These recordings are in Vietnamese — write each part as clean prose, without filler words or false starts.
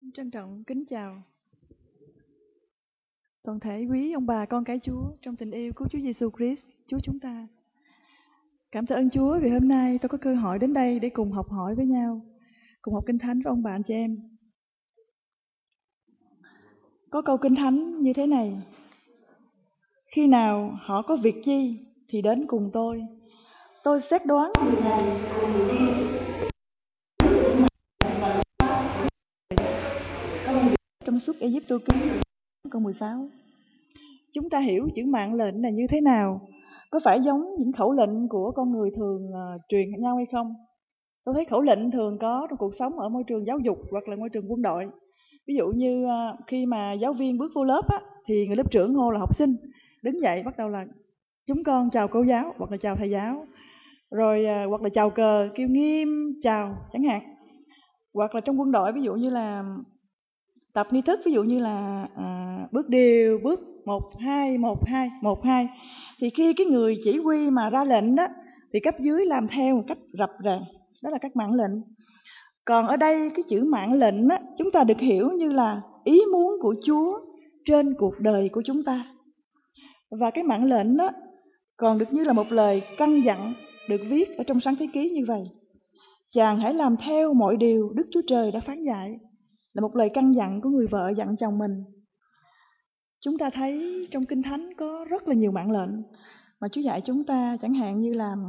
Trân trọng kính chào toàn thể quý ông bà con cái Chúa trong tình yêu của Chúa Giêsu Christ, Chúa chúng ta. Cảm ơn Chúa vì hôm nay tôi có cơ hội đến đây để cùng học hỏi với nhau, cùng học Kinh Thánh với ông bà anh chị em. Có câu Kinh Thánh như thế này: khi nào họ có việc chi thì đến cùng tôi xét đoán người này trong suốt Ai-cập ký câu 16. Chúng ta hiểu chữ mạng lệnh là như thế nào? Có phải giống những khẩu lệnh của con người thường truyền nhau hay không? Tôi thấy khẩu lệnh thường có trong cuộc sống ở môi trường giáo dục hoặc là môi trường quân đội. Ví dụ như khi mà giáo viên bước vô lớp á, thì người lớp trưởng hô là học sinh đứng dậy bắt đầu là chúng con chào cô giáo hoặc là chào thầy giáo, rồi hoặc là chào cờ kêu nghiêm chào chẳng hạn. Hoặc là trong quân đội ví dụ như là tập nghi thức, ví dụ như là bước điều, bước 1-2, 1-2, 1-2. Thì khi cái người chỉ huy mà ra lệnh đó thì cấp dưới làm theo một cách rập ràng. Đó là các mạng lệnh. Còn ở đây cái chữ mạng lệnh á, chúng ta được hiểu như là ý muốn của Chúa trên cuộc đời của chúng ta. Và cái mạng lệnh đó còn được như là một lời căn dặn được viết ở trong Sáng Thế Ký như vậy: chàng hãy làm theo mọi điều Đức Chúa Trời đã phán dạy. Là một lời căn dặn của người vợ dặn chồng mình. Chúng ta thấy trong Kinh Thánh có rất là nhiều mạng lệnh mà Chúa dạy chúng ta, chẳng hạn như là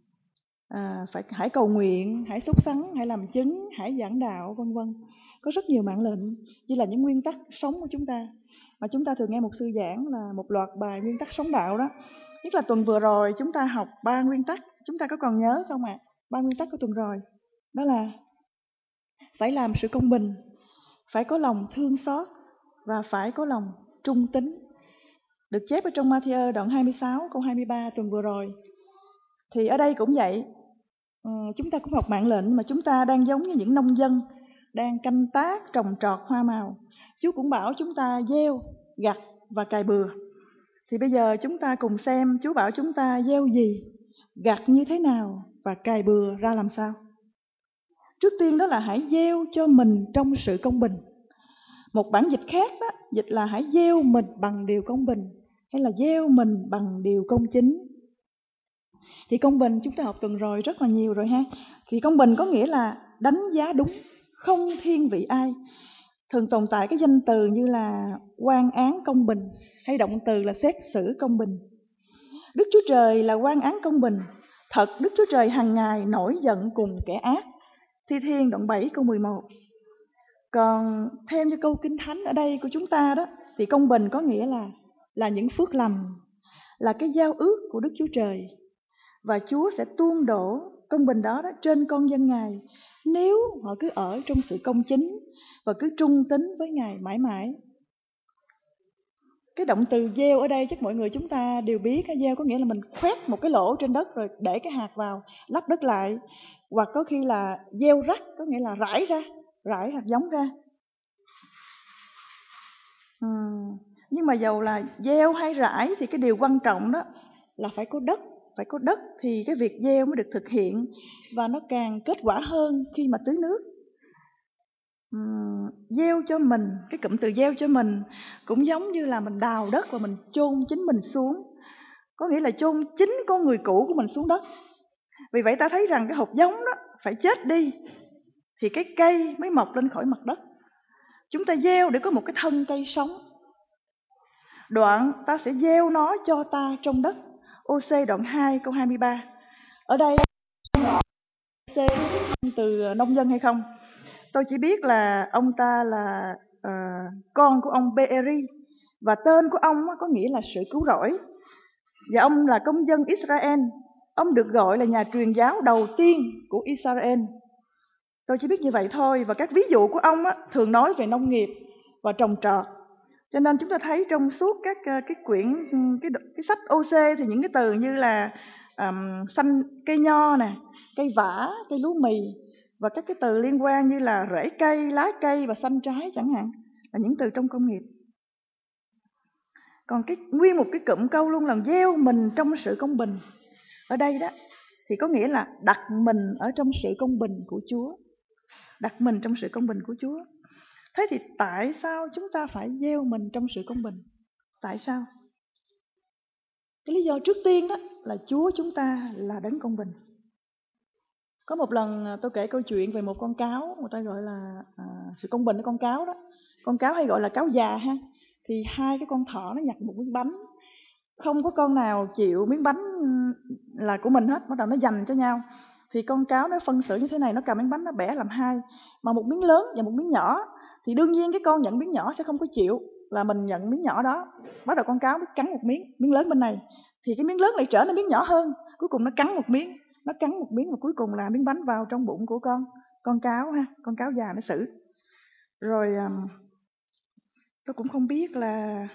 hãy cầu nguyện, hãy sốt sắng, hãy làm chứng, hãy giảng đạo, vân vân. Có rất nhiều mạng lệnh như là những nguyên tắc sống của chúng ta. Mà chúng ta thường nghe một sư giảng là một loạt bài nguyên tắc sống đạo đó. Nhất là tuần vừa rồi chúng ta học 3 nguyên tắc. Chúng ta có còn nhớ không ạ? 3 nguyên tắc của tuần rồi. Đó là phải làm sự công bình, phải có lòng thương xót và phải có lòng trung tín. Được chép ở trong Ma-thi-ơ đoạn 26 câu 23 tuần vừa rồi. Thì ở đây cũng vậy. Chúng ta cũng học mạng lệnh mà chúng ta đang giống như những nông dân đang canh tác, trồng trọt hoa màu. Chúa cũng bảo chúng ta gieo, gặt và cày bừa. Thì bây giờ chúng ta cùng xem Chúa bảo chúng ta gieo gì, gặt như thế nào và cày bừa ra làm sao. Trước tiên đó là hãy gieo cho mình trong sự công bình. Một bản dịch khác đó, dịch là hãy gieo mình bằng điều công bình, hay là gieo mình bằng điều công chính. Thì công bình chúng ta học tuần rồi rất là nhiều rồi ha. Thì công bình có nghĩa là đánh giá đúng, không thiên vị ai. Thường tồn tại cái danh từ như là oan án công bình, hay động từ là xét xử công bình. Đức Chúa Trời là oan án công bình. Thật Đức Chúa Trời hằng ngày nổi giận cùng kẻ ác. Thi Thiên đoạn 7 câu 11. Còn thêm cho câu Kinh Thánh ở đây của chúng ta đó, thì công bình có nghĩa là những phước lành, là cái giao ước của Đức Chúa Trời. Và Chúa sẽ tuôn đổ công bình đó trên con dân Ngài nếu họ cứ ở trong sự công chính và cứ trung tín với Ngài mãi mãi. Cái động từ gieo ở đây chắc mọi người chúng ta đều biết. Gieo có nghĩa là mình khoét một cái lỗ trên đất rồi để cái hạt vào, lấp đất lại. Hoặc có khi là gieo rắc, có nghĩa là rải hạt giống ra. Nhưng mà dầu là gieo hay rải thì cái điều quan trọng đó là phải có đất. Phải có đất thì cái việc gieo mới được thực hiện và nó càng kết quả hơn khi mà tưới nước. Gieo cho mình, cái cụm từ gieo cho mình cũng giống như là mình đào đất và mình chôn chính mình xuống. Có nghĩa là chôn chính con người cũ của mình xuống đất. Vì vậy ta thấy rằng cái hột giống đó phải chết đi thì cái cây mới mọc lên khỏi mặt đất. Chúng ta gieo để có một cái thân cây sống. Đoạn ta sẽ gieo nó cho ta trong đất. OC đoạn 2 câu 23. Ở đây OC từ nông dân hay không? Tôi chỉ biết là ông ta là con của ông Beeri và tên của ông có nghĩa là sự cứu rỗi. Và ông là công dân Israel. Ông được gọi là nhà truyền giáo đầu tiên của Israel. Tôi chỉ biết như vậy thôi. Và các ví dụ của ông thường nói về nông nghiệp và trồng trọt. Cho nên chúng ta thấy trong suốt các cái quyển cái sách OC thì những cái từ như là xanh cây nho nè, cây vả, cây lúa mì và các cái từ liên quan như là rễ cây, lá cây và xanh trái chẳng hạn là những từ trong công nghiệp. Còn nguyên một cái cụm câu luôn là gieo mình trong sự công bình. Ở đây đó thì có nghĩa là đặt mình ở trong sự công bình của Chúa. Đặt mình trong sự công bình của Chúa. Thế thì tại sao chúng ta phải gieo mình trong sự công bình? Tại sao? Cái lý do trước tiên đó là Chúa chúng ta là đấng công bình. Có một lần tôi kể câu chuyện về một con cáo, người ta gọi là sự công bình của con cáo đó. Con cáo hay gọi là cáo già ha. Thì hai cái con thỏ nó nhặt một miếng bánh. Không có con nào chịu miếng bánh là của mình hết, bắt đầu nó giành cho nhau. Thì con cáo nó phân xử như thế này, nó cầm miếng bánh nó bẻ làm hai, mà một miếng lớn và một miếng nhỏ. Thì đương nhiên cái con nhận miếng nhỏ sẽ không có chịu là mình nhận miếng nhỏ đó. Bắt đầu con cáo nó cắn một miếng lớn bên này, thì cái miếng lớn lại trở nên miếng nhỏ hơn. Cuối cùng nó cắn một miếng và cuối cùng là miếng bánh vào trong bụng của con cáo ha, con cáo già nó xử. Rồi tôi cũng không biết là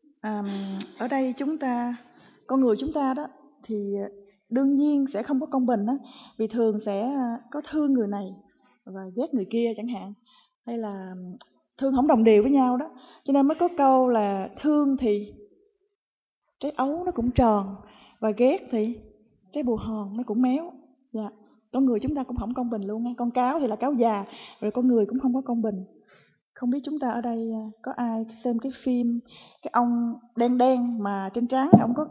ở đây chúng ta, con người chúng ta đó, thì đương nhiên sẽ không có công bình đó, vì thường sẽ có thương người này và ghét người kia chẳng hạn, hay là thương không đồng đều với nhau đó, cho nên mới có câu là thương thì trái ấu nó cũng tròn, và ghét thì trái bù hòn nó cũng méo. Dạ. Con người chúng ta cũng không công bình luôn nha. Con cáo thì là cáo già, rồi con người cũng không có công bình. Không biết chúng ta ở đây có ai xem cái phim cái ông đen đen mà trên trán ông có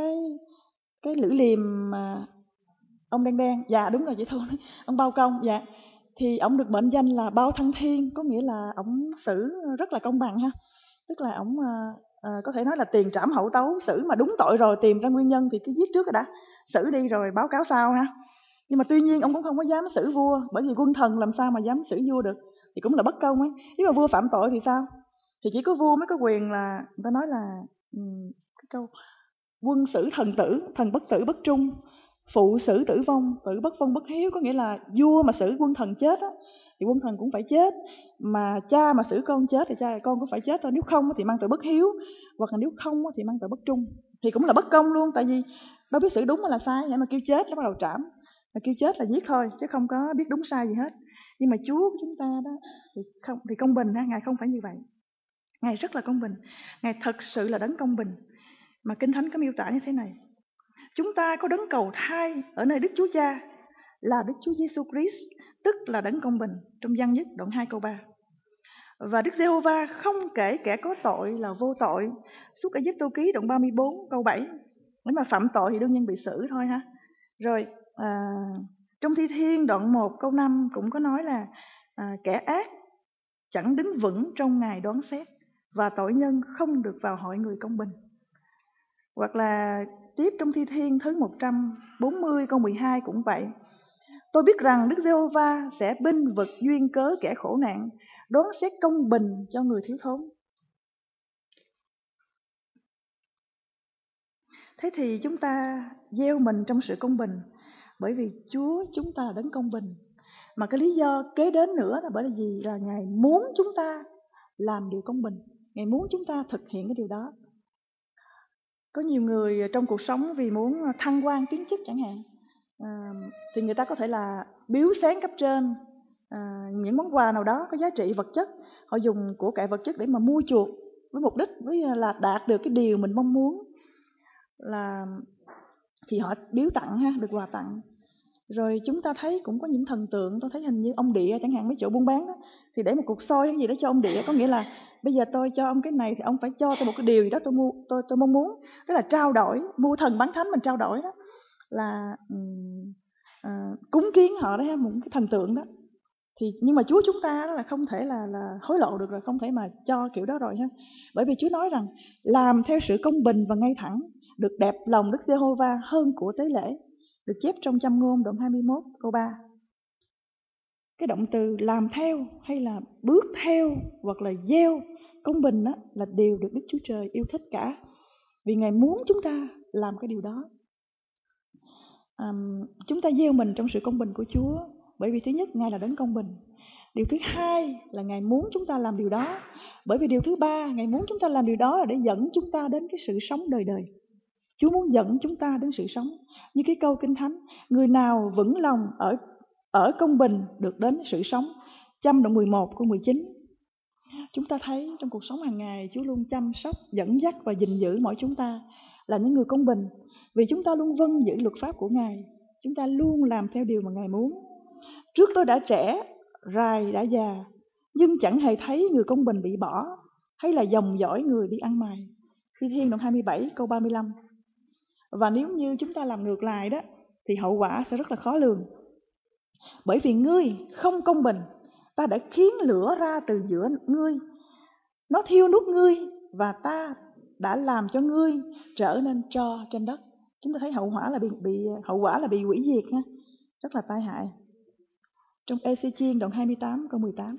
cái lưỡi liềm mà ông đen đen. Dạ đúng rồi chị Thu, ông Bao Công. Dạ. Thì ông được mệnh danh là Bao Thăng Thiên, có nghĩa là ông xử rất là công bằng ha. Tức là ông có thể nói là tiền trảm hậu tấu, xử mà đúng tội rồi tìm ra nguyên nhân thì cứ giết trước rồi đã, xử đi rồi báo cáo sau ha. Nhưng mà tuy nhiên ông cũng không có dám xử vua, bởi vì quân thần làm sao mà dám xử vua được, thì cũng là bất công ấy. Nếu mà vua phạm tội thì sao? Thì chỉ có vua mới có quyền là, người ta nói là cái câu quân xử thần tử, thần bất tử bất trung, phụ xử tử vong, tử bất vong bất hiếu. Có nghĩa là vua mà xử quân thần chết á, thì quân thần cũng phải chết, mà cha mà xử con chết thì cha con cũng phải chết thôi. Nếu không thì mang tội bất hiếu, hoặc là nếu không thì mang tội bất trung, thì cũng là bất công luôn. Tại vì đâu biết xử đúng hay là sai, nhưng mà kêu chết nó bắt đầu trảm, mà kêu chết là giết thôi, chứ không có biết đúng sai gì hết. Nhưng mà Chúa của chúng ta đó thì công bình ha, Ngài không phải như vậy. Ngài rất là công bình, Ngài thật sự là đấng công bình. Mà Kinh Thánh có miêu tả như thế này: chúng ta có đấng cầu thai ở nơi Đức Chúa Cha là Đức Chúa Giêsu Christ, tức là đấng công bình, trong Giăng nhất đoạn 2 câu 3. Và Đức Giê-hô-va không kể kẻ có tội là vô tội, Xuất Ai-cập ký đoạn 34 câu 7. Nếu mà phạm tội thì đương nhiên bị xử thôi ha. Rồi trong Thi Thiên đoạn 1 câu 5 cũng có nói là kẻ ác chẳng đứng vững trong ngày đoán xét, và tội nhân không được vào hội người công bình. Hoặc là tiếp trong Thi Thiên thứ 140 câu 12 cũng vậy: tôi biết rằng Đức Giê-hô-va sẽ bênh vực duyên cớ kẻ khổ nạn, đoán xét công bình cho người thiếu thốn. Thế thì chúng ta gieo mình trong sự công bình, bởi vì Chúa chúng ta đấng công bình. Mà cái lý do kế đến nữa là bởi vì là Ngài muốn chúng ta làm điều công bình, Ngài muốn chúng ta thực hiện cái điều đó. Có nhiều người trong cuộc sống vì muốn thăng quan tiến chức chẳng hạn, thì người ta có thể là biếu xén cấp trên những món quà nào đó có giá trị vật chất. Họ dùng của cải vật chất để mà mua chuộc với mục đích là đạt được cái điều mình mong muốn, là thì họ biếu tặng ha, được quà tặng. Rồi chúng ta thấy cũng có những thần tượng, tôi thấy hình như ông Địa chẳng hạn, mấy chỗ buôn bán đó, thì để một cục xôi cái gì đó cho ông Địa, có nghĩa là bây giờ tôi cho ông cái này thì ông phải cho tôi một cái điều gì đó tôi mong muốn, tức là trao đổi, mua thần bán thánh mình trao đổi đó, là cúng kiến họ đấy ha, một cái thần tượng đó. Thì nhưng mà Chúa chúng ta đó là không thể là hối lộ được rồi, không thể mà cho kiểu đó rồi ha. Bởi vì Chúa nói rằng làm theo sự công bình và ngay thẳng được đẹp lòng Đức Giê-hô-va hơn của tế lễ, được chép trong Châm Ngôn đoạn 21 câu 3. Cái động từ làm theo hay là bước theo hoặc là gieo công bình đó là điều được Đức Chúa Trời yêu thích cả, vì Ngài muốn chúng ta làm cái điều đó. Chúng ta gieo mình trong sự công bình của Chúa, bởi vì thứ nhất Ngài là đấng công bình. Điều thứ hai là Ngài muốn chúng ta làm điều đó, bởi vì điều thứ ba Ngài muốn chúng ta làm điều đó là để dẫn chúng ta đến cái sự sống đời đời. Chúa muốn dẫn chúng ta đến sự sống. Như cái câu Kinh Thánh: người nào vững lòng ở công bình được đến sự sống. Châm đoạn 11 câu 19. Chúng ta thấy trong cuộc sống hàng ngày Chúa luôn chăm sóc, dẫn dắt và gìn giữ mọi chúng ta là những người công bình. Vì chúng ta luôn vâng giữ luật pháp của Ngài, chúng ta luôn làm theo điều mà Ngài muốn. Trước tôi đã trẻ, rài đã già, nhưng chẳng hề thấy người công bình bị bỏ, hay là dòng dõi người đi ăn mài. Thi Thiên đoạn 27 câu 35. Và nếu như chúng ta làm ngược lại đó, thì hậu quả sẽ rất là khó lường. Bởi vì ngươi không công bình, ta đã khiến lửa ra từ giữa ngươi, nó thiêu đốt ngươi, và ta đã làm cho ngươi trở nên tro trên đất. Chúng ta thấy hậu quả là bị hủy diệt ha, rất là tai hại. Trong Ê-xê-chiên đoạn 28 câu 18.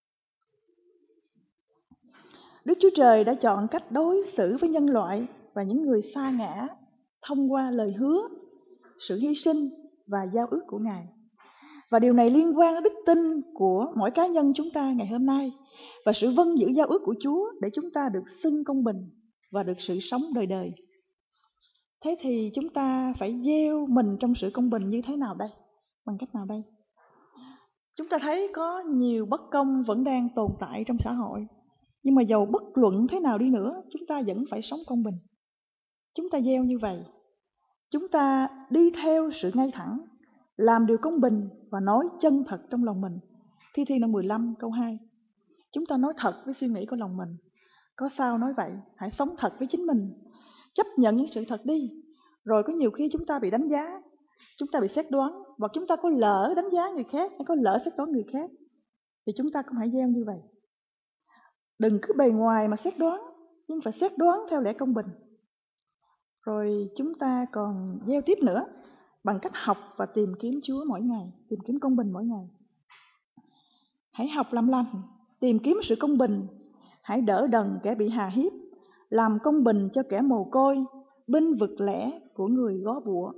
Đức Chúa Trời đã chọn cách đối xử với nhân loại và những người sa ngã thông qua lời hứa, sự hy sinh và giao ước của Ngài. Và điều này liên quan đến đức tin của mỗi cá nhân chúng ta ngày hôm nay và sự vâng giữ giao ước của Chúa để chúng ta được xưng công bình và được sự sống đời đời. Thế thì chúng ta phải gieo mình trong sự công bình như thế nào đây? Bằng cách nào đây? Chúng ta thấy có nhiều bất công vẫn đang tồn tại trong xã hội. Nhưng mà dầu bất luận thế nào đi nữa, chúng ta vẫn phải sống công bình. Chúng ta gieo như vậy. Chúng ta đi theo sự ngay thẳng, làm điều công bình và nói chân thật trong lòng mình. Thi Thiên đoạn 15 câu 2. Chúng ta nói thật với suy nghĩ của lòng mình. Có sao nói vậy, hãy sống thật với chính mình. Chấp nhận những sự thật đi. Rồi có nhiều khi chúng ta bị đánh giá, chúng ta bị xét đoán, hoặc chúng ta có lỡ đánh giá người khác, hay có lỡ xét đoán người khác, thì chúng ta cũng hãy gieo như vậy. Đừng cứ bề ngoài mà xét đoán, nhưng phải xét đoán theo lẽ công bình. Rồi chúng ta còn gieo tiếp nữa bằng cách học và tìm kiếm Chúa mỗi ngày, tìm kiếm công bình mỗi ngày. Hãy học làm lành, tìm kiếm sự công bình, hãy đỡ đần kẻ bị hà hiếp, làm công bình cho kẻ mồ côi, binh vực lẻ của người gó bụa.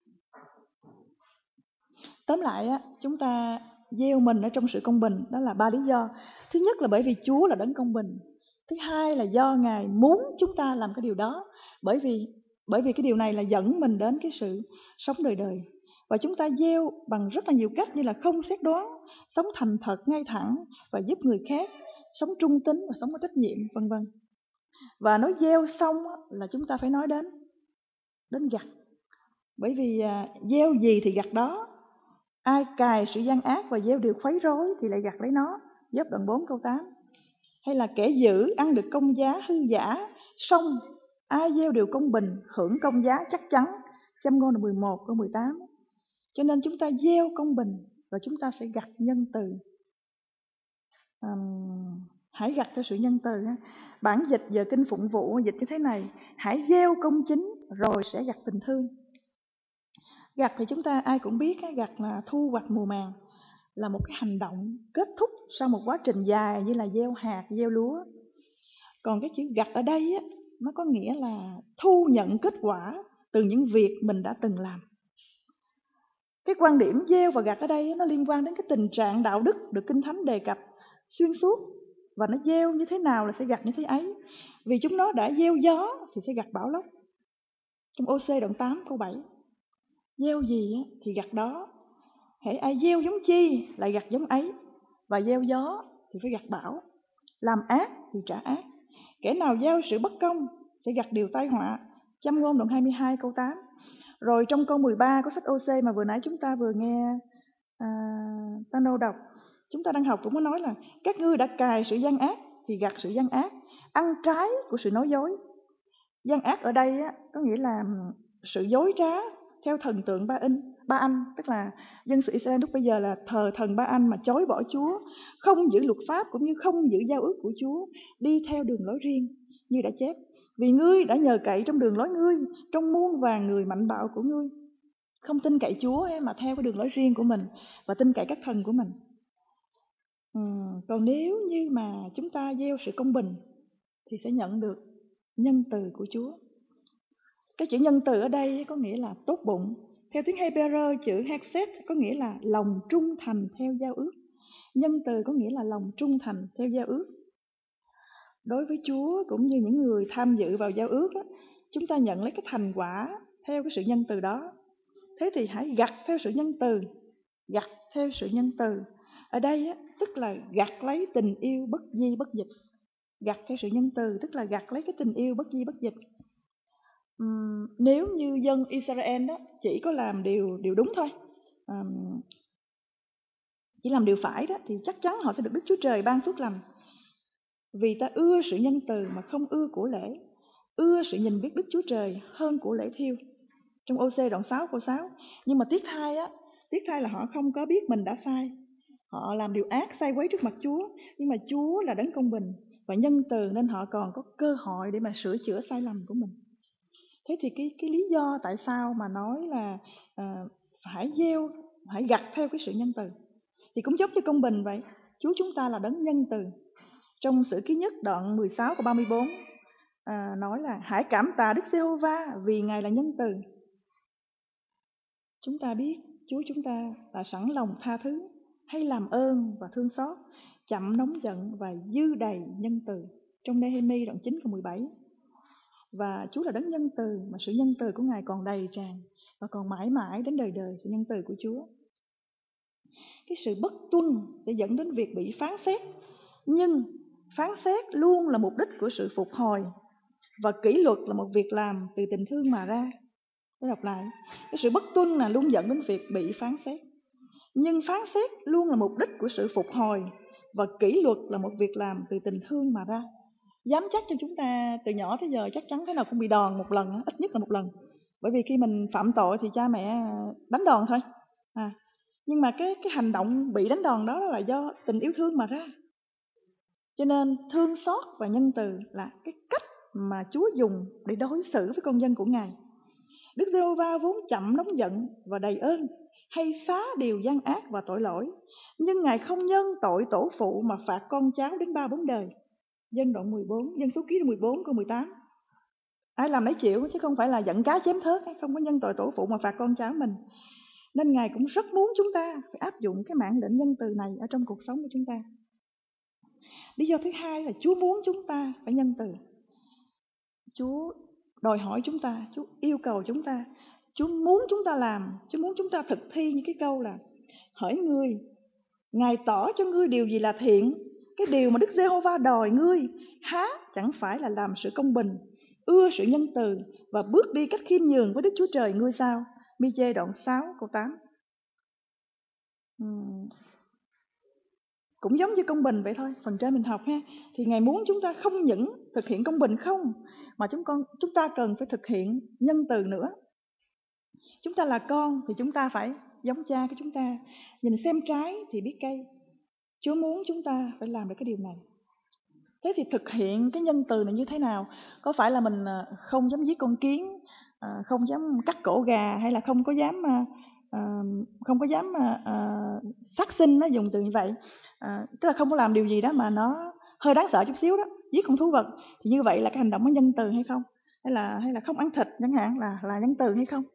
Tóm lại, chúng ta gieo mình ở trong sự công bình, đó là 3 lý do. Thứ nhất là bởi vì Chúa là đấng công bình. Thứ hai là do Ngài muốn chúng ta làm cái điều đó, bởi vì cái điều này là dẫn mình đến cái sự sống đời đời. Và chúng ta gieo bằng rất là nhiều cách, như là không xét đoán, sống thành thật, ngay thẳng và giúp người khác, sống trung tín và sống có trách nhiệm, vân vân. Và nói gieo xong là chúng ta phải nói đến gặt. Bởi vì gieo gì thì gặt đó. Ai cài sự gian ác và gieo điều khuấy rối thì lại gặt lấy nó. Gióp đoạn 4 câu 8. Hay là kẻ dữ ăn được công giá hư giả, xong ai gieo điều công bình hưởng công giá chắc chắn. Châm ngôn đoạn 11 câu 18. Cho nên chúng ta gieo công bình và chúng ta sẽ gặt nhân từ. Hãy gặt cho sự nhân từ. Bản dịch giờ Kinh Phụng Vụ dịch như thế này: hãy gieo công chính rồi sẽ gặt tình thương. Gặt thì chúng ta ai cũng biết, gặt là thu hoạch mùa màng, là một cái hành động kết thúc sau một quá trình dài như là gieo hạt, gieo lúa. Còn cái chữ gặt ở đây nó có nghĩa là thu nhận kết quả từ những việc mình đã từng làm. Cái quan điểm gieo và gặt ở đây nó liên quan đến cái tình trạng đạo đức được Kinh Thánh đề cập xuyên suốt. Và nó gieo như thế nào là sẽ gặt như thế ấy. Vì chúng nó đã gieo gió thì sẽ gặt bão lốc. Trong Ô-xê đoạn 8 câu 7. Gieo gì thì gặt đó. Hễ ai gieo giống chi lại gặt giống ấy. Và gieo gió thì phải gặt bão. Làm ác thì trả ác. Kẻ nào gieo sự bất công sẽ gặt điều tai họa. Châm ngôn đoạn 22 câu 8. Rồi trong câu 13 của sách Ô-xê mà vừa nãy chúng ta vừa nghe Tano đọc, chúng ta đang học cũng có nói là các ngươi đã cài sự gian ác thì gặt sự gian ác, ăn trái của sự nói dối. Gian ác ở đây có nghĩa là sự dối trá theo thần tượng Ba Anh, tức là dân sự Israel lúc bây giờ là thờ thần Ba Anh mà chối bỏ Chúa, không giữ luật pháp cũng như không giữ giao ước của Chúa, đi theo đường lối riêng như đã chép. Vì ngươi đã nhờ cậy trong đường lối ngươi, trong muôn vàn người mạnh bạo của ngươi. Không tin cậy Chúa mà theo cái đường lối riêng của mình và tin cậy các thần của mình. Còn nếu như mà chúng ta gieo sự công bình thì sẽ nhận được nhân từ của Chúa. Cái chữ nhân từ ở đây có nghĩa là tốt bụng. Theo tiếng Hebrew, chữ hesed có nghĩa là lòng trung thành theo giao ước. Nhân từ có nghĩa là lòng trung thành theo giao ước. Đối với Chúa cũng như những người tham dự vào giao ước, chúng ta nhận lấy cái thành quả theo cái sự nhân từ đó. Thế thì hãy gặt theo sự nhân từ. Gặt theo sự nhân từ. Ở đây tức là gặt lấy tình yêu bất di bất dịch. Gặt theo sự nhân từ tức là gặt lấy cái tình yêu bất di bất dịch. Nếu như dân Israel chỉ có làm điều đúng thôi, chỉ làm điều phải đó, thì chắc chắn họ sẽ được Đức Chúa Trời ban phước lành. Vì ta ưa sự nhân từ mà không ưa của lễ, ưa sự nhìn biết Đức Chúa Trời hơn của lễ thiêu. Trong OC đoạn 6 câu 6. Nhưng mà tiếc thay là họ không có biết mình đã sai. Họ làm điều ác sai quấy trước mặt Chúa, nhưng mà Chúa là đấng công bình và nhân từ, nên họ còn có cơ hội để mà sửa chữa sai lầm của mình. Thế thì cái lý do tại sao mà nói là phải gặt theo cái sự nhân từ, thì cũng giống như công bình vậy. Chúa chúng ta là đấng nhân từ. Trong Sử Ký Nhất đoạn 16 câu 34 nói là hãy cảm tạ Đức Giê-hô-va vì Ngài là nhân từ. Chúng ta biết Chúa chúng ta là sẵn lòng tha thứ, hay làm ơn và thương xót, chậm nóng giận và dư đầy nhân từ. Trong Nê-hê-mi đoạn 9 câu 17. Và Chúa là đấng nhân từ, mà sự nhân từ của Ngài còn đầy tràn và còn mãi mãi đến đời đời, sự nhân từ của Chúa. Cái sự bất tuân sẽ dẫn đến việc bị phán xét, nhưng phán xét luôn là mục đích của sự phục hồi, và kỷ luật là một việc làm từ tình thương mà ra. Tôi đọc lại, cái sự bất tuân là luôn dẫn đến việc bị phán xét, nhưng phán xét luôn là mục đích của sự phục hồi, và kỷ luật là một việc làm từ tình thương mà ra. Dám chắc cho chúng ta từ nhỏ tới giờ chắc chắn thế nào cũng bị đòn một lần, ít nhất là một lần. Bởi vì khi mình phạm tội thì cha mẹ đánh đòn thôi. Nhưng mà cái hành động bị đánh đòn đó là do tình yêu thương mà ra. Cho nên thương xót và nhân từ là cái cách mà Chúa dùng để đối xử với con dân của Ngài. Đức Giê-hô-va vốn chậm nóng giận và đầy ơn, hay xá điều gian ác và tội lỗi, nhưng Ngài không nhân tội tổ phụ mà phạt con cháu đến 3-4 đời. Dân đoạn 14, Dân Số Ký đoạn 14 câu 18. Ai làm nấy chịu, chứ không phải là giận cá chém thớt, không có nhân tội tổ phụ mà phạt con cháu mình. Nên Ngài cũng rất muốn chúng ta phải áp dụng cái mạng lệnh nhân từ này ở trong cuộc sống của chúng ta. Lý do thứ hai là Chúa muốn chúng ta phải nhân từ. Chúa đòi hỏi chúng ta, Chúa yêu cầu chúng ta, Chúa muốn chúng ta làm, Chúa muốn chúng ta thực thi những cái câu là: hỡi ngươi, Ngài tỏ cho ngươi điều gì là thiện, cái điều mà Đức Giê-hô-va đòi ngươi, há chẳng phải là làm sự công bình, ưa sự nhân từ và bước đi cách khiêm nhường với Đức Chúa Trời ngươi sao? Mi-chê đoạn 6 câu 8. Cũng giống như công bình vậy thôi, phần trên mình học ha, thì Ngài muốn chúng ta không những thực hiện công bình không, mà chúng ta cần phải thực hiện nhân từ nữa. Chúng ta là con thì chúng ta phải giống cha của chúng ta, nhìn xem trái thì biết cây. Chúa muốn chúng ta phải làm được cái điều này. Thế thì thực hiện cái nhân từ này như thế nào? Có phải là mình không dám giết con kiến, không dám cắt cổ gà, hay là không có dám sát sinh, nó dùng từ như vậy, tức là không có làm điều gì đó mà nó hơi đáng sợ chút xíu đó, giết con thú vật, thì như vậy là cái hành động có nhân từ hay không? Hay là không ăn thịt chẳng hạn là nhân từ hay không?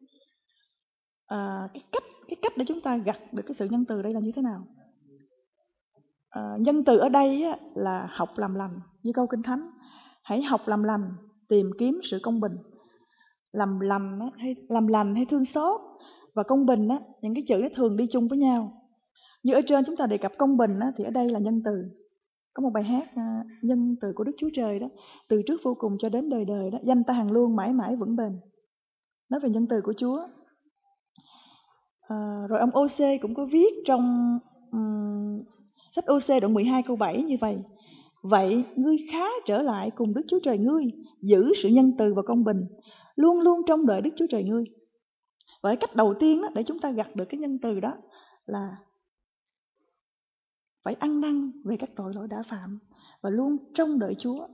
Cái cách để chúng ta gặt được cái sự nhân từ đây là như thế nào? Nhân từ ở đây là học làm lành, như câu Kinh Thánh: hãy học làm lành, tìm kiếm sự công bình. Làm lành hay thương xót và công bình những cái chữ nó thường đi chung với nhau. Như ở trên chúng ta đề cập công bình thì ở đây là nhân từ. Có một bài hát nhân từ của Đức Chúa Trời đó: từ trước vô cùng cho đến đời đời đó, danh ta hằng luôn mãi mãi vững bền. Nói về nhân từ của Chúa. Rồi ông OC cũng có viết trong sách OC đoạn 12 câu 7 như vậy: vậy ngươi khá trở lại cùng Đức Chúa Trời ngươi, giữ sự nhân từ và công bình, luôn luôn trông đợi Đức Chúa Trời ngươi. Vậy cách đầu tiên để chúng ta gặt được cái nhân từ đó là phải ăn năn về các tội lỗi đã phạm và luôn trông đợi Chúa.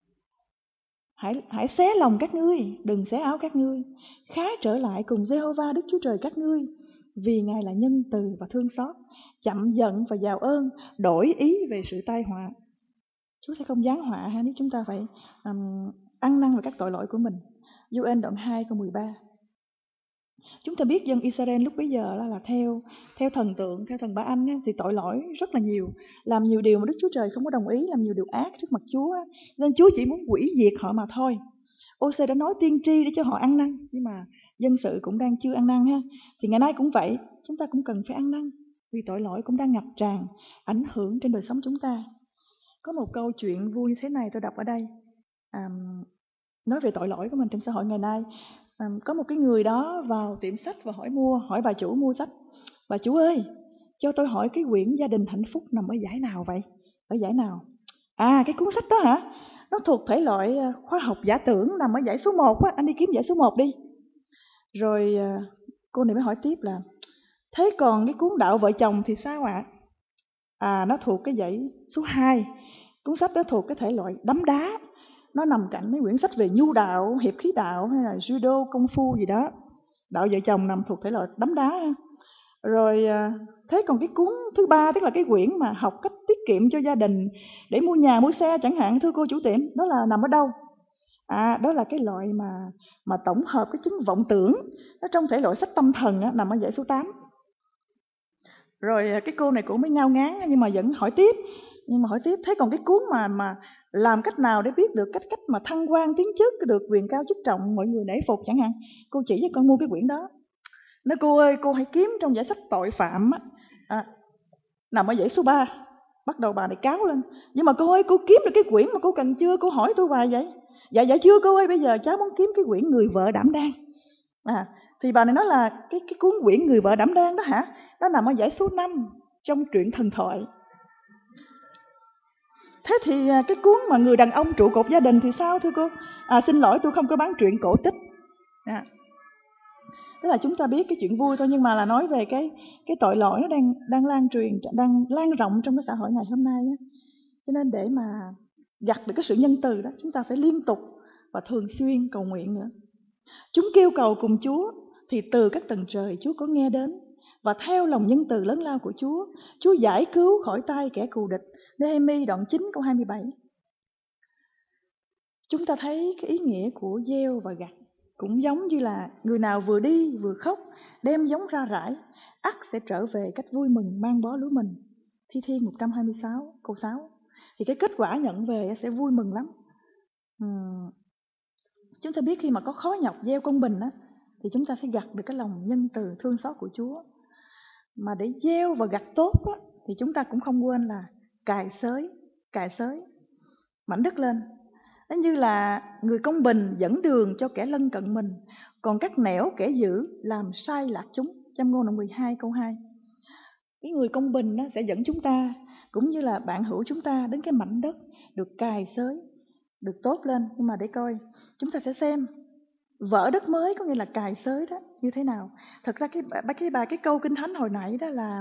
Hãy xé lòng các ngươi, đừng xé áo các ngươi. Khá trở lại cùng Giê-hô-va Đức Chúa Trời các ngươi, vì Ngài là nhân từ và thương xót, chậm giận và giàu ơn, đổi ý về sự tai họa. Chúa sẽ không giáng họa nếu chúng ta phải ăn năn về các tội lỗi của mình. Giô-ên đoạn 2 câu 13. Chúng ta biết dân Israel lúc bấy giờ là theo thần tượng, theo thần Ba-anh thì tội lỗi rất là nhiều, làm nhiều điều mà Đức Chúa Trời không có đồng ý, làm nhiều điều ác trước mặt Chúa, nên Chúa chỉ muốn hủy diệt họ mà thôi. OC đã nói tiên tri để cho họ ăn năn, nhưng mà dân sự cũng đang chưa ăn năn ha. Thì ngày nay cũng vậy, chúng ta cũng cần phải ăn năn, vì tội lỗi cũng đang ngập tràn, ảnh hưởng trên đời sống chúng ta. Có một câu chuyện vui như thế này tôi đọc ở đây, nói về tội lỗi của mình trong xã hội ngày nay. Có một cái người đó vào tiệm sách và hỏi bà chủ mua sách: bà chủ ơi, cho tôi hỏi cái quyển Gia đình hạnh phúc nằm ở giải nào vậy? Ở giải nào? À, cái cuốn sách đó hả? Nó thuộc thể loại khoa học giả tưởng, nằm ở giải số 1 á, anh đi kiếm giải số 1 đi. Rồi cô này mới hỏi tiếp là thế còn cái cuốn Đạo vợ chồng thì sao ạ? À, nó thuộc cái dãy số 2. Cuốn sách đó thuộc cái thể loại đấm đá. Nó nằm cạnh mấy quyển sách về nhu đạo, hiệp khí đạo hay là judo, công phu gì đó. Đạo vợ chồng nằm thuộc thể loại đấm đá. Rồi thế còn cái cuốn thứ 3, tức là cái quyển mà học cách tiết kiệm cho gia đình để mua nhà, mua xe chẳng hạn, thưa cô chủ tiệm, đó là nằm ở đâu? À, đó là cái loại mà tổng hợp cái chứng vọng tưởng, nó trong thể loại sách tâm thần á, nằm ở dãy số 8. Rồi cái cô này cũng mới ngao ngán nhưng mà vẫn hỏi tiếp. Thế còn cái cuốn mà làm cách nào để biết được cách mà thăng quan tiến chức, được quyền cao chức trọng, mọi người nể phục chẳng hạn, cô chỉ cho con mua cái quyển đó. Nói cô ơi, cô hãy kiếm trong giải sách tội phạm á, nằm ở dãy số 3. Bắt đầu bà này cáo lên. Nhưng mà cô ơi, cô kiếm được cái quyển mà cô cần chưa? Cô hỏi tôi hoài vậy. Dạ chưa cô ơi, bây giờ cháu muốn kiếm cái quyển Người vợ đảm đang. Thì bà này nói là cái cuốn quyển Người vợ đảm đang đó hả? Nó nằm ở giải số 5 trong truyện thần thoại. Thế thì cái cuốn mà Người đàn ông trụ cột gia đình thì sao thưa cô? Xin lỗi, tôi không có bán truyện cổ tích. Tức là chúng ta biết cái chuyện vui thôi, nhưng mà là nói về cái tội lỗi nó đang lan truyền, đang lan rộng trong cái xã hội ngày hôm nay á. Cho nên để mà gặt được cái sự nhân từ đó, chúng ta phải liên tục và thường xuyên cầu nguyện nữa. Chúng kêu cầu cùng Chúa thì từ các tầng trời Chúa có nghe đến, và theo lòng nhân từ lớn lao của Chúa giải cứu khỏi tay kẻ cù địch. Nê-hê-mi đoạn 9 câu 27. Chúng ta thấy cái ý nghĩa của gieo và gặt cũng giống như là người nào vừa đi vừa khóc, đem giống ra rải, ắt sẽ trở về cách vui mừng mang bó lúa mình. Thi Thiên 126 câu 6. Thì cái kết quả nhận về sẽ vui mừng lắm. Chúng ta biết khi mà có khó nhọc gieo công bình á, thì chúng ta sẽ gặt được cái lòng nhân từ thương xót của Chúa. Mà để gieo và gặt tốt á, thì chúng ta cũng không quên là cày xới mảnh đất lên. Nó như là người công bình dẫn đường cho kẻ lân cận mình, còn các nẻo kẻ dữ làm sai lạc chúng. Châm ngôn đoạn 12 câu 2. Cái người công bình sẽ dẫn chúng ta, cũng như là bạn hữu chúng ta, đến cái mảnh đất được cày xới, được tốt lên. Nhưng mà để coi, chúng ta sẽ xem vỡ đất mới có nghĩa là cày xới đó như thế nào. Thật ra cái câu Kinh Thánh hồi nãy đó là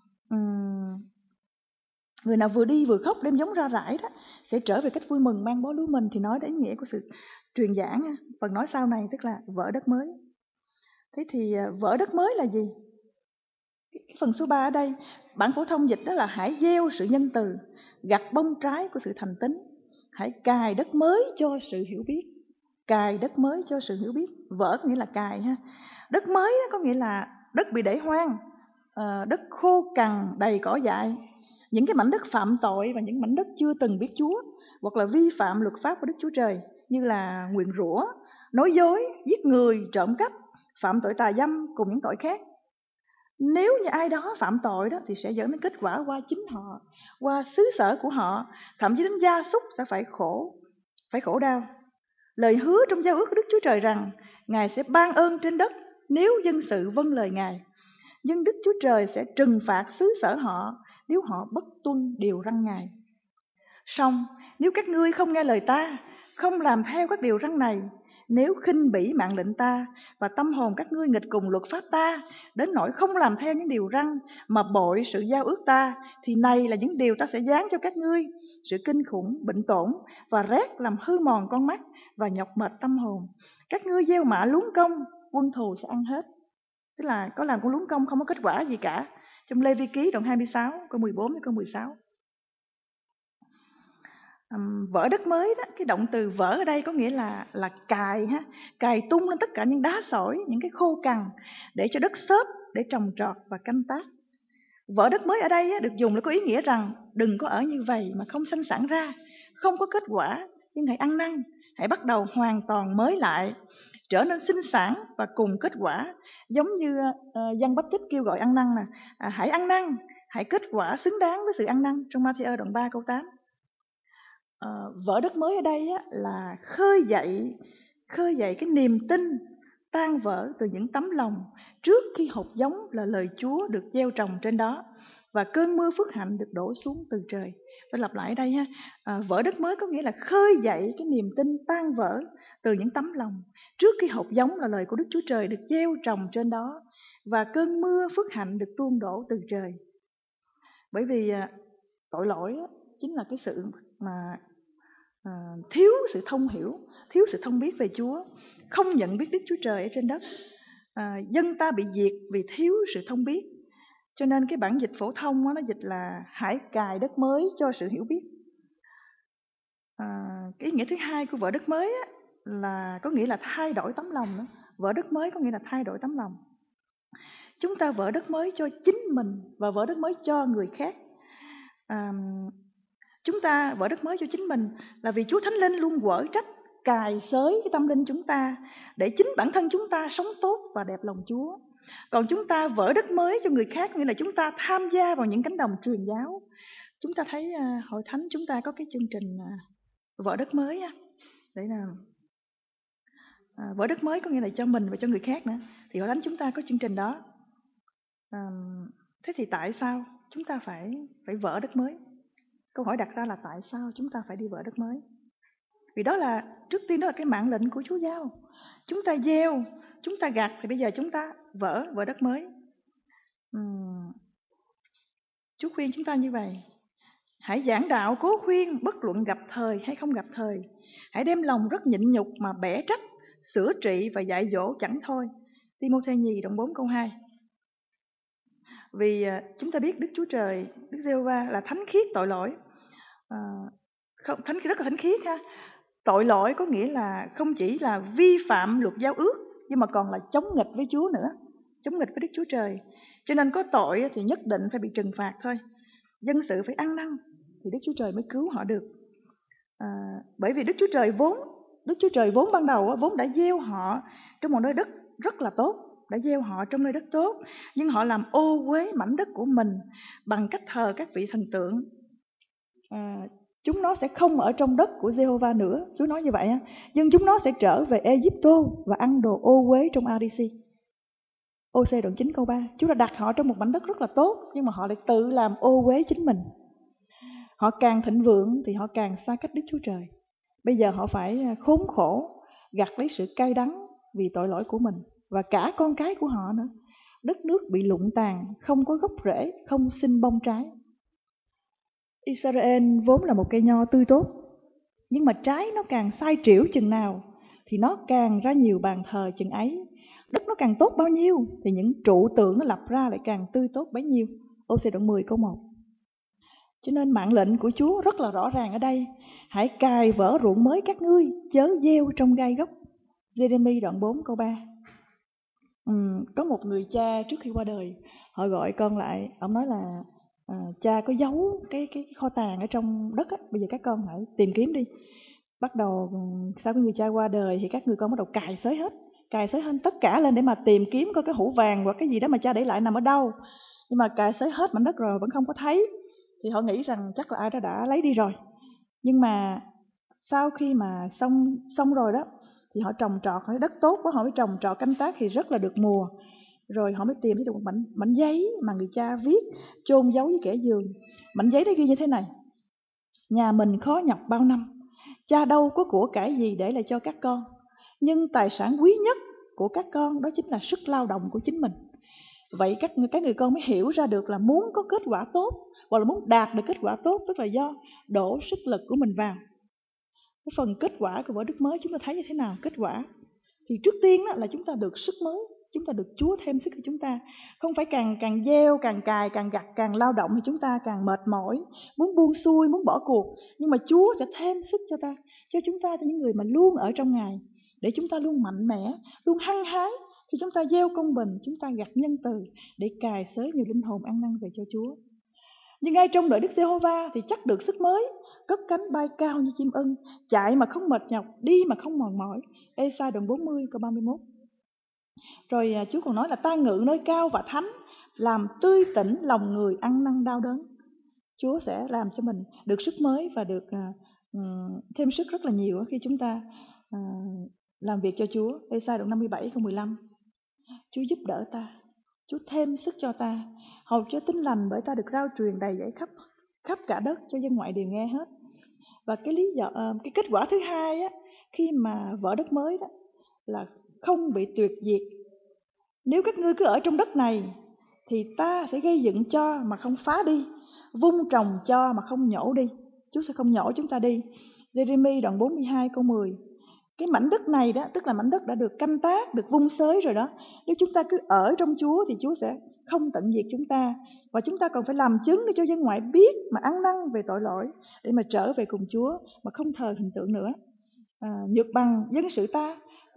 người nào vừa đi vừa khóc đem giống ra rải đó sẽ trở về cách vui mừng mang bó lúa mình, thì nói đến ý nghĩa của sự truyền giảng. Phần nói sau này tức là vỡ đất mới. Thế thì vỡ đất mới là gì? Cái phần số 3 ở đây, bản phổ thông dịch đó là hãy gieo sự nhân từ, gặt bông trái của sự thành tín. Hãy cài đất mới cho sự hiểu biết. Cài đất mới cho sự hiểu biết. Vỡ có nghĩa là cài ha. Đất mới có nghĩa là đất bị để hoang, đất khô cằn đầy cỏ dại. Những cái mảnh đất phạm tội và những mảnh đất chưa từng biết Chúa, hoặc là vi phạm luật pháp của Đức Chúa Trời, như là nguyền rủa, nói dối, giết người, trộm cắp, phạm tội tà dâm cùng những tội khác. Nếu như ai đó phạm tội đó thì sẽ dẫn đến kết quả qua chính họ, qua xứ sở của họ, thậm chí đến gia súc sẽ phải khổ đau. Lời hứa trong giao ước của Đức Chúa Trời rằng Ngài sẽ ban ơn trên đất nếu dân sự vâng lời Ngài, nhưng Đức Chúa Trời sẽ trừng phạt xứ sở họ nếu họ bất tuân điều răn Ngài. Song nếu các ngươi không nghe lời ta, không làm theo các điều răn này, nếu khinh bỉ mạng lệnh ta và tâm hồn các ngươi nghịch cùng luật pháp ta, đến nỗi không làm theo những điều răn mà bội sự giao ước ta, thì này là những điều ta sẽ giáng cho các ngươi: sự kinh khủng, bệnh tổn và rét làm hư mòn con mắt và nhọc mệt tâm hồn. Các ngươi gieo mạ luống công, quân thù sẽ ăn hết. Tức là có làm con luống công không có kết quả gì cả. Trong Lê Vi Ký đoạn 26 câu 14 đến câu 16. Vỡ đất mới đó, cái động từ vỡ ở đây có nghĩa là cài ha, cài tung lên tất cả những đá sỏi, những cái khô cằn để cho đất xốp để trồng trọt và canh tác. Vỡ đất mới ở đây được dùng là có ý nghĩa rằng đừng có ở như vậy mà không sanh sản ra, không có kết quả, nhưng hãy ăn năn, hãy bắt đầu hoàn toàn mới lại, trở nên sinh sản và cùng kết quả. Giống như Giăng Báp Tích kêu gọi ăn năn nè, hãy ăn năn, hãy kết quả xứng đáng với sự ăn năn, trong Ma-thi-ơ đoạn 3 câu 8. Vỡ đất mới ở đây là khơi dậy cái niềm tin tan vỡ từ những tấm lòng trước khi hột giống là lời Chúa được gieo trồng trên đó, và cơn mưa phước hạnh được đổ xuống từ trời. Tôi lặp lại ở đây ha. Vỡ đất mới có nghĩa là khơi dậy cái niềm tin tan vỡ từ những tấm lòng trước khi hột giống là lời của Đức Chúa Trời được gieo trồng trên đó, và cơn mưa phước hạnh được tuôn đổ từ trời. Bởi vì tội lỗi chính là cái sự mà thiếu sự thông hiểu, thiếu sự thông biết về Chúa, không nhận biết Đức Chúa Trời ở trên đất. Dân ta bị diệt vì thiếu sự thông biết. Cho nên cái bản dịch phổ thông nó dịch là hãy cài đất mới cho sự hiểu biết. Cái ý nghĩa thứ hai của vỡ đất mới là có nghĩa là thay đổi tấm lòng nữa. Vỡ đất mới có nghĩa là thay đổi tấm lòng. Chúng ta vỡ đất mới cho chính mình và vỡ đất mới cho người khác. Chúng ta vỡ đất mới cho chính mình là vì Chúa Thánh Linh luôn quở trách, cài xới cái tâm linh chúng ta để chính bản thân chúng ta sống tốt và đẹp lòng Chúa. Còn chúng ta vỡ đất mới cho người khác nghĩa là chúng ta tham gia vào những cánh đồng truyền giáo. Chúng ta thấy hội thánh chúng ta có cái chương trình vỡ đất mới để là vỡ đất mới có nghĩa là cho mình và cho người khác nữa. Thì hội thánh chúng ta có chương trình đó. Thế thì tại sao chúng ta phải vỡ đất mới? Câu hỏi đặt ra là tại sao chúng ta phải đi vỡ đất mới? Vì đó là, trước tiên đó là cái mạng lệnh của Chúa giao. Chúng ta gieo, chúng ta gặt, thì bây giờ chúng ta vỡ đất mới. Chúa khuyên chúng ta như vậy: hãy giảng đạo cố khuyên, bất luận gặp thời hay không gặp thời. Hãy đem lòng rất nhịn nhục mà bẻ trách, sửa trị và dạy dỗ chẳng thôi. Ti-mô-thê nhì đoạn 4 câu 2. Vì chúng ta biết Đức Chúa Trời, Đức Giê-hô-va là thánh khiết tội lỗi. Rất là thánh khiết ha. Tội lỗi có nghĩa là không chỉ là vi phạm luật giao ước, nhưng mà còn là chống nghịch với Chúa nữa, chống nghịch với Đức Chúa Trời. Cho nên có tội thì nhất định phải bị trừng phạt thôi. Dân sự phải ăn năn thì Đức Chúa Trời mới cứu họ được. Bởi vì Đức Chúa Trời vốn ban đầu vốn đã gieo họ trong một nơi đất rất là tốt, đã gieo họ trong nơi đất tốt, nhưng họ làm ô uế mảnh đất của mình bằng cách thờ các vị thần tượng. Chúng nó sẽ không ở trong đất của Giê-hô-va nữa, Chúa nói như vậy á. Nhưng chúng nó sẽ trở về Ê-díp-tô và ăn đồ ô uế trong A-đi-si. O-xê đoạn 9 câu 3. Chúa đã đặt họ trong một mảnh đất rất là tốt, nhưng mà họ lại tự làm ô uế chính mình. Họ càng thịnh vượng thì họ càng xa cách Đức Chúa Trời. Bây giờ họ phải khốn khổ, gặt lấy sự cay đắng vì tội lỗi của mình và cả con cái của họ nữa. Đất nước bị lụng tàn, không có gốc rễ, không sinh bông trái. Israel vốn là một cây nho tươi tốt, nhưng mà trái nó càng sai trĩu chừng nào thì nó càng ra nhiều bàn thờ chừng ấy. Đất nó càng tốt bao nhiêu thì những trụ tượng nó lập ra lại càng tươi tốt bấy nhiêu. O-xê đoạn 10 câu 1. Cho nên mạng lệnh của Chúa rất là rõ ràng ở đây: hãy cài vỡ ruộng mới các ngươi, chớ gieo trong gai gốc. Giê-rê-mi đoạn 4 câu 3. Có một người cha trước khi qua đời, họ gọi con lại, ông nói là cha có giấu cái kho tàng ở trong đất á, bây giờ các con hãy tìm kiếm đi. Bắt đầu sau khi người cha qua đời thì các người con bắt đầu cài xới hết tất cả lên để mà tìm kiếm coi cái hũ vàng hoặc cái gì đó mà cha để lại nằm ở đâu. Nhưng mà cài xới hết mảnh đất rồi vẫn không có thấy, thì họ nghĩ rằng chắc là ai đó đã lấy đi rồi. Nhưng mà sau khi mà xong rồi đó thì họ trồng trọt, họ đất tốt quá, họ mới trồng trọt canh tác thì rất là được mùa. Rồi họ mới tìm thấy được một mảnh giấy mà người cha viết chôn giấu với kẻ giường. Mảnh giấy đó ghi như thế này: nhà mình khó nhọc bao năm, cha đâu có của cải gì để lại cho các con, nhưng tài sản quý nhất của các con đó chính là sức lao động của chính mình. Vậy các người con mới hiểu ra được là muốn có kết quả tốt, hoặc là muốn đạt được kết quả tốt, tức là do đổ sức lực của mình vào. Cái phần kết quả của vỡ đất mới chúng ta thấy như thế nào? Kết quả thì trước tiên đó là chúng ta được sức mới, chúng ta được Chúa thêm sức cho chúng ta. Không phải càng gieo, càng cài, càng gặt, càng lao động thì chúng ta càng mệt mỏi, muốn buông xuôi, muốn bỏ cuộc. Nhưng mà Chúa sẽ thêm sức cho chúng ta, cho những người mà luôn ở trong Ngài, để chúng ta luôn mạnh mẽ, luôn hăng hái. Thì chúng ta gieo công bình, chúng ta gặt nhân từ để cài xới nhiều linh hồn ăn năn về cho Chúa. Nhưng ngay trong đợi Đức Giê-hô-va thì chắc được sức mới, cất cánh bay cao như chim ưng, chạy mà không mệt nhọc, đi mà không mòn mỏi. Ê-sai đoạn 40 câu 31. Rồi Chúa còn nói là ta ngự nơi cao và thánh, làm tươi tỉnh lòng người ăn năn đau đớn. Chúa sẽ làm cho mình được sức mới và được thêm sức rất là nhiều khi chúng ta làm việc cho Chúa. Ê-sai đoạn 57 câu 15. Chúa giúp đỡ ta, Chúa thêm sức cho ta, hầu cho tin lành bởi ta được rao truyền đầy dẫy khắp cả đất, cho dân ngoại đều nghe hết. Và cái kết quả thứ hai á, khi mà vỡ đất mới đó là không bị tuyệt diệt. Nếu các ngươi cứ ở trong đất này thì ta sẽ gây dựng cho mà không phá đi, vun trồng cho mà không nhổ đi. Chúa sẽ không nhổ chúng ta đi. Giê-rê-mi đoạn 42 câu 10. Cái mảnh đất này đó, tức là mảnh đất đã được canh tác, được vun xới rồi đó. Nếu chúng ta cứ ở trong Chúa thì Chúa sẽ không tận diệt chúng ta. Và chúng ta còn phải làm chứng để cho dân ngoại biết mà ăn năn về tội lỗi, để mà trở về cùng Chúa, mà không thờ hình tượng nữa. Nhược bằng dân sự ta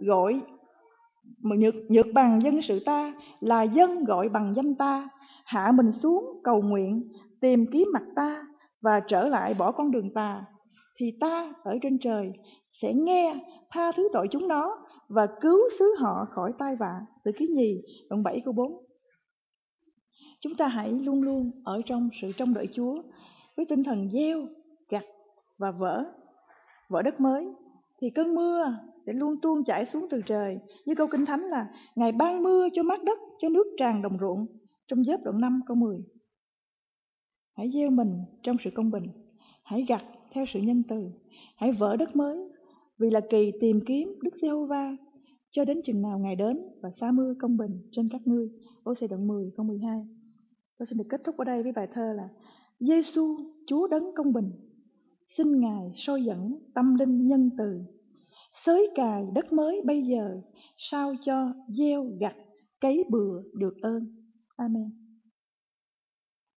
là dân gọi bằng danh ta, hạ mình xuống cầu nguyện, tìm kiếm mặt ta và trở lại bỏ con đường tà, thì ta ở trên trời sẽ nghe, tha thứ tội chúng nó và cứu xứ họ khỏi tai vạ. Từ Ký Nhì đoạn 7 câu 4. Chúng ta hãy luôn luôn ở trong sự trông đợi Chúa với tinh thần gieo, gặt và vỡ đất mới, thì cơn mưa sẽ luôn tuôn chảy xuống từ trời. Như câu Kinh Thánh là Ngài ban mưa cho mát đất, cho nước tràn đồng ruộng, trong Gióp đoạn 5 câu 10. Hãy gieo mình trong sự công bình, hãy gặt theo sự nhân từ, hãy vỡ đất mới, vì là kỳ tìm kiếm Đức Giê-hô-va, cho đến chừng nào Ngài đến và xả mưa công bình trên các ngươi. Ô-se đoạn 10 câu 12. Tôi xin được kết thúc ở đây với bài thơ là Giê-xu Chúa đấng công bình, xin Ngài soi dẫn tâm linh nhân từ, xới cài đất mới bây giờ, sao cho gieo gặt cấy bừa được ơn. Amen.